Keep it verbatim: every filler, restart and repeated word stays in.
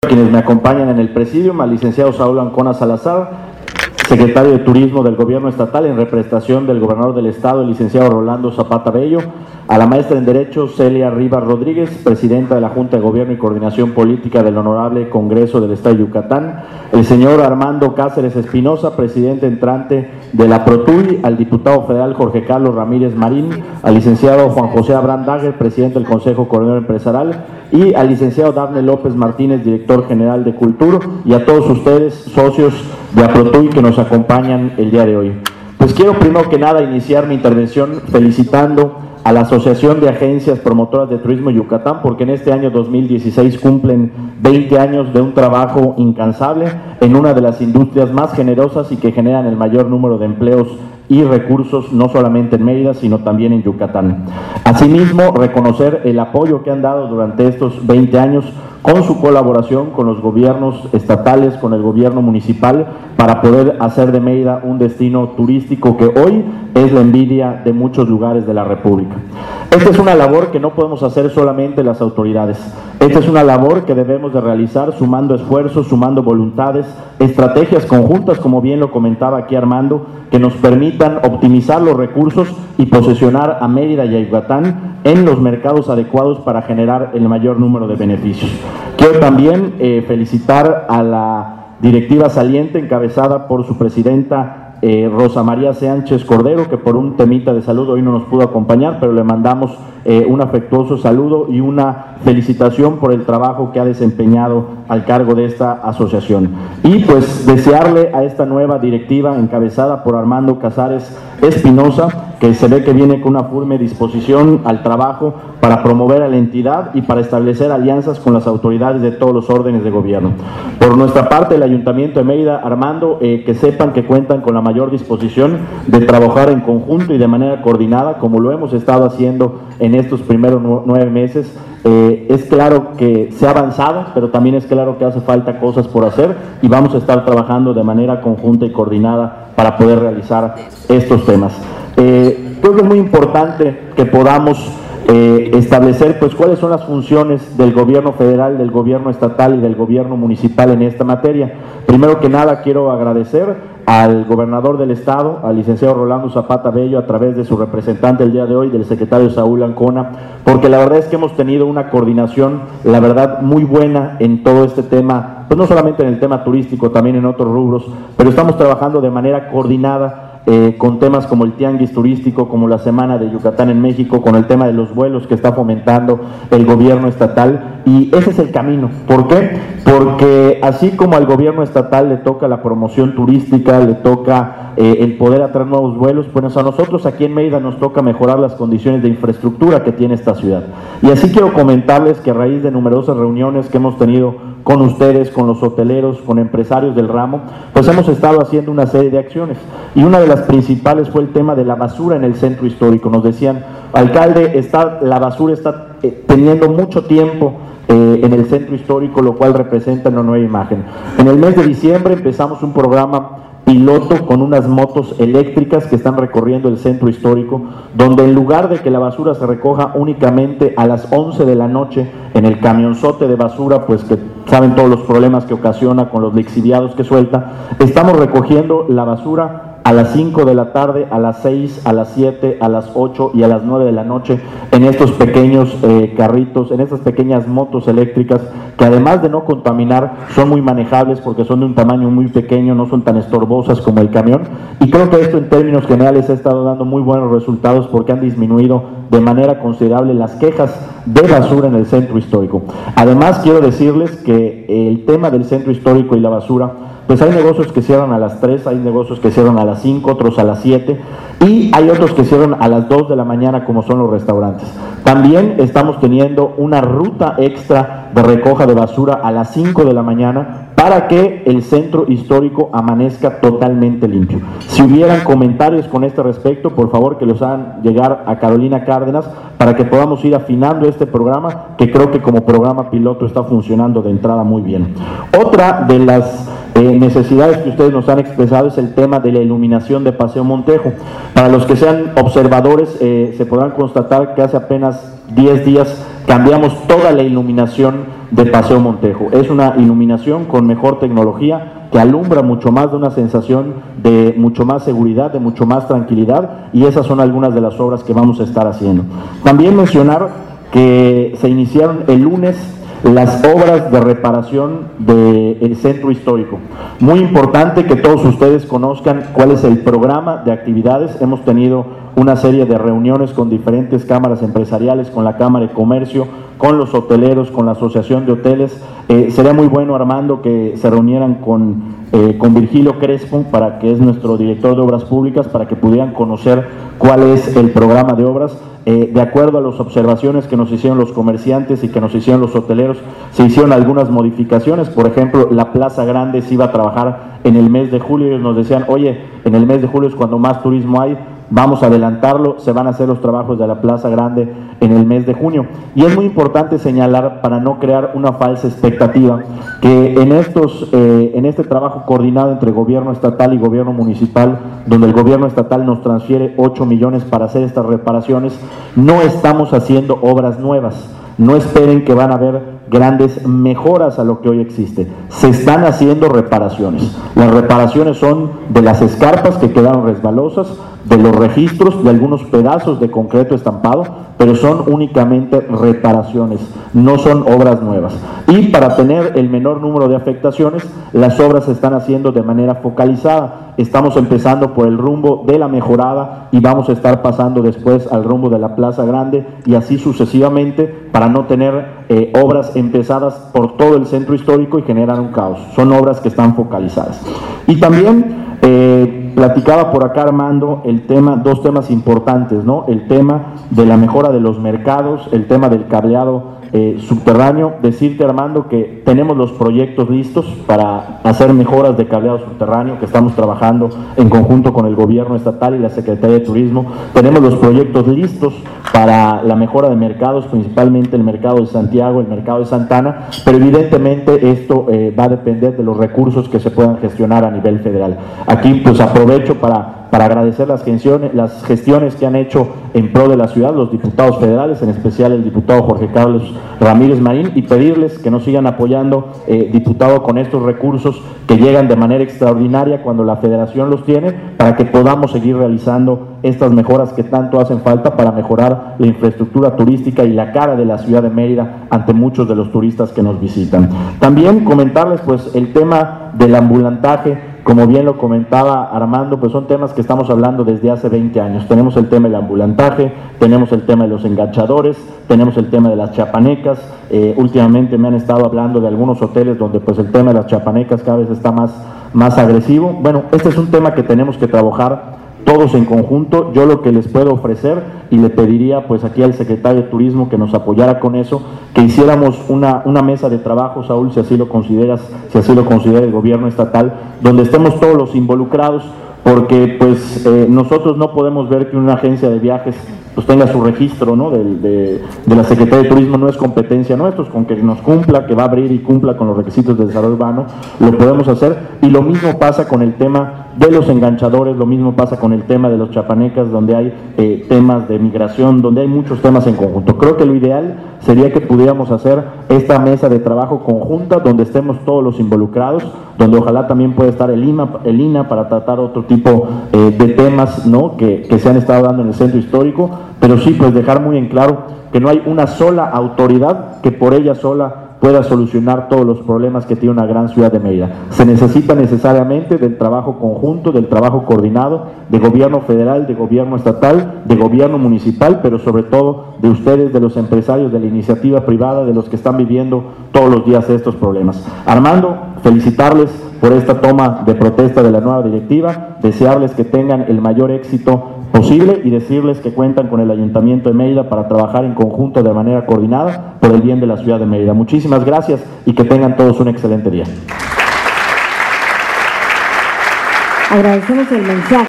quienes me acompañan en el presidium, al licenciado Saúl Ancona Salazar, secretario de Turismo del Gobierno Estatal, en representación del gobernador del Estado, el licenciado Rolando Zapata Bello, a la maestra en Derecho Celia Rivas Rodríguez, presidenta de la Junta de Gobierno y Coordinación Política del Honorable Congreso del Estado de Yucatán, el señor Armando Cáceres Espinosa, presidente entrante de la PROTUI, al diputado federal Jorge Carlos Ramírez Marín, al licenciado Juan José Abraham Dager, presidente del Consejo Coordinador Empresarial, y al licenciado Dafne López Martínez, director general de Cultura, y a todos ustedes, socios de APROTUI, que nos acompañan el día de hoy. Pues quiero primero que nada iniciar mi intervención felicitando a la Asociación de Agencias Promotoras de Turismo Yucatán, porque en este año dos mil dieciséis cumplen veinte años de un trabajo incansable en una de las industrias más generosas y que generan el mayor número de empleos y recursos, no solamente en Mérida, sino también en Yucatán. Asimismo, reconocer el apoyo que han dado durante estos veinte años con su colaboración con los gobiernos estatales, con el gobierno municipal, para poder hacer de Mérida un destino turístico que hoy es la envidia de muchos lugares de la República. Esta es una labor que no podemos hacer solamente las autoridades. Esta es una labor que debemos de realizar sumando esfuerzos, sumando voluntades, estrategias conjuntas, como bien lo comentaba aquí Armando, que nos permitan optimizar los recursos y posesionar a Mérida y a Yucatán en los mercados adecuados para generar el mayor número de beneficios. Quiero también eh, felicitar a la directiva saliente encabezada por su presidenta Eh, Rosa María Sánchez Cordero, que por un temita de salud hoy no nos pudo acompañar, pero le mandamos eh, un afectuoso saludo y una felicitación por el trabajo que ha desempeñado al cargo de esta asociación. Y pues desearle a esta nueva directiva encabezada por Armando Casares Espinosa, que se ve que viene con una firme disposición al trabajo para promover a la entidad y para establecer alianzas con las autoridades de todos los órdenes de gobierno. Por nuestra parte, el Ayuntamiento de Mérida, Armando, eh, que sepan que cuentan con la mayor disposición de trabajar en conjunto y de manera coordinada, como lo hemos estado haciendo en estos primeros nueve meses. Eh, es claro que se ha avanzado, pero también es claro que hace falta cosas por hacer y vamos a estar trabajando de manera conjunta y coordinada para poder realizar estos temas. Eh, creo que es muy importante que podamos eh, establecer pues cuáles son las funciones del gobierno federal, del gobierno estatal y del gobierno municipal en esta materia. Primero que nada quiero agradecer al gobernador del estado, al licenciado Rolando Zapata Bello, a través de su representante el día de hoy, del secretario Saúl Ancona, porque la verdad es que hemos tenido una coordinación, la verdad, muy buena en todo este tema, pues no solamente en el tema turístico, también en otros rubros, pero estamos trabajando de manera coordinada Eh, con temas como el tianguis turístico, como la Semana de Yucatán en México, con el tema de los vuelos que está fomentando el gobierno estatal, y ese es el camino. ¿Por qué? Porque así como al gobierno estatal le toca la promoción turística, le toca eh, el poder atraer nuevos vuelos, pues a nosotros aquí en Mérida nos toca mejorar las condiciones de infraestructura que tiene esta ciudad. Y así quiero comentarles que a raíz de numerosas reuniones que hemos tenido con ustedes, con los hoteleros, con empresarios del ramo, pues hemos estado haciendo una serie de acciones, y una de las principales fue el tema de la basura en el centro histórico. Nos decían, alcalde, está, la basura está eh, teniendo mucho tiempo eh, en el centro histórico, lo cual representa una nueva imagen. En el mes de diciembre empezamos un programa piloto con unas motos eléctricas que están recorriendo el centro histórico, donde en lugar de que la basura se recoja únicamente a las once de la noche en el camionzote de basura, pues que saben todos los problemas que ocasiona con los lixiviados que suelta, estamos recogiendo la basura a las cinco de la tarde, a las seis, a las siete, a las ocho y a las nueve de la noche en estos pequeños eh, carritos, en estas pequeñas motos eléctricas que además de no contaminar son muy manejables porque son de un tamaño muy pequeño, no son tan estorbosas como el camión, y creo que esto en términos generales ha estado dando muy buenos resultados porque han disminuido de manera considerable las quejas de basura en el centro histórico. Además quiero decirles que el tema del centro histórico y la basura, pues hay negocios que cierran a las tres, hay negocios que cierran a las cinco, otros a las siete, y hay otros que cierran a las dos de la mañana, como son los restaurantes. También estamos teniendo una ruta extra de recoja de basura a las cinco de la mañana para que el centro histórico amanezca totalmente limpio. Si hubieran comentarios con este respecto, por favor que los hagan llegar a Carolina Cárdenas para que podamos ir afinando este programa, que creo que como programa piloto está funcionando de entrada muy bien. Otra de las Eh, necesidades que ustedes nos han expresado es el tema de la iluminación de Paseo Montejo. Para los que sean observadores, eh, se podrán constatar que hace apenas diez días cambiamos toda la iluminación de Paseo Montejo. Es una iluminación con mejor tecnología que alumbra mucho más, de una sensación de mucho más seguridad, de mucho más tranquilidad, y esas son algunas de las obras que vamos a estar haciendo. También mencionar que se iniciaron el lunes las obras de reparación del centro histórico. Muy importante que todos ustedes conozcan cuál es el programa de actividades. Hemos tenido una serie de reuniones con diferentes cámaras empresariales, con la Cámara de Comercio, con los hoteleros, con la Asociación de Hoteles. Eh, sería muy bueno, Armando, que se reunieran con, eh, con Virgilio Crespo, para que es nuestro director de Obras Públicas, para que pudieran conocer cuál es el programa de obras. Eh, de acuerdo a las observaciones que nos hicieron los comerciantes y que nos hicieron los hoteleros, se hicieron algunas modificaciones. Por ejemplo, la Plaza Grande se iba a trabajar en el mes de julio, y ellos nos decían, oye, en el mes de julio es cuando más turismo hay, vamos a adelantarlo, se van a hacer los trabajos de la Plaza Grande en el mes de junio. Y es muy importante señalar, para no crear una falsa expectativa, que en, estos, eh, en este trabajo coordinado entre gobierno estatal y gobierno municipal, donde el gobierno estatal nos transfiere ocho millones para hacer estas reparaciones, no estamos haciendo obras nuevas. No esperen que van a haber grandes mejoras a lo que hoy existe. Se están haciendo reparaciones. Las reparaciones son de las escarpas que quedaron resbalosas, de los registros, de algunos pedazos de concreto estampado, pero son únicamente reparaciones, no son obras nuevas. Y para tener el menor número de afectaciones, las obras se están haciendo de manera focalizada. Estamos empezando por el rumbo de la Mejorada y vamos a estar pasando después al rumbo de la Plaza Grande, y así sucesivamente, para no tener eh, obras empezadas por todo el centro histórico y generar un caos. Son obras que están focalizadas. Y también eh, platicaba por acá, Armando, el tema, dos temas importantes, ¿no? El tema de la mejora de los mercados, el tema del cableado eh, subterráneo. Decirte, Armando, que tenemos los proyectos listos para hacer mejoras de cableado subterráneo, que estamos trabajando en conjunto con el gobierno estatal y la Secretaría de Turismo. Tenemos los proyectos listos para la mejora de mercados, principalmente el mercado de Santiago, el mercado de Santana, pero evidentemente esto eh, va a depender de los recursos que se puedan gestionar a nivel federal. Aquí pues aprovecho para, para agradecer las gestiones, las gestiones que han hecho en pro de la ciudad los diputados federales, en especial el diputado Jorge Carlos Ramírez Marín, y pedirles que nos sigan apoyando, eh, diputado, con estos recursos que llegan de manera extraordinaria cuando la federación los tiene, para que podamos seguir realizando estas mejoras que tanto hacen falta para mejorar la infraestructura turística y la cara de la ciudad de Mérida ante muchos de los turistas que nos visitan. También comentarles pues el tema del ambulantaje. Como bien lo comentaba Armando, pues son temas que estamos hablando desde hace veinte años. Tenemos el tema del ambulantaje, tenemos el tema de los enganchadores, tenemos el tema de las chapanecas. Eh, últimamente me han estado hablando de algunos hoteles donde pues el tema de las chapanecas cada vez está más, más agresivo. Bueno, este es un tema que tenemos que trabajar todos en conjunto. Yo lo que les puedo ofrecer, y le pediría pues aquí al secretario de Turismo que nos apoyara con eso, que hiciéramos una, una mesa de trabajo, Saúl, si así lo consideras, si así lo considera el gobierno estatal, donde estemos todos los involucrados, porque pues eh, nosotros no podemos ver que una agencia de viajes pues tenga su registro, ¿no? de, de, de la Secretaría de Turismo. No es competencia nuestra, con que nos cumpla, que va a abrir y cumpla con los requisitos de desarrollo urbano, lo podemos hacer. Y lo mismo pasa con el tema de los enganchadores, lo mismo pasa con el tema de los chapanecas, donde hay eh, temas de migración, donde hay muchos temas en conjunto. Creo que lo ideal sería que pudiéramos hacer esta mesa de trabajo conjunta, donde estemos todos los involucrados, donde ojalá también pueda estar el I M A, el I N A, para tratar otro tipo eh, de temas, ¿no? que, que se han estado dando en el centro histórico, pero sí pues dejar muy en claro que no hay una sola autoridad que por ella sola pueda solucionar todos los problemas que tiene una gran ciudad de Mérida. Se necesita necesariamente del trabajo conjunto, del trabajo coordinado, de gobierno federal, de gobierno estatal, de gobierno municipal, pero sobre todo de ustedes, de los empresarios, de la iniciativa privada, de los que están viviendo todos los días estos problemas. Armando, felicitarles por esta toma de protesta de la nueva directiva, desearles que tengan el mayor éxito posible y decirles que cuentan con el Ayuntamiento de Mérida para trabajar en conjunto de manera coordinada por el bien de la ciudad de Mérida. Muchísimas gracias y que tengan todos un excelente día. Agradecemos el mensaje.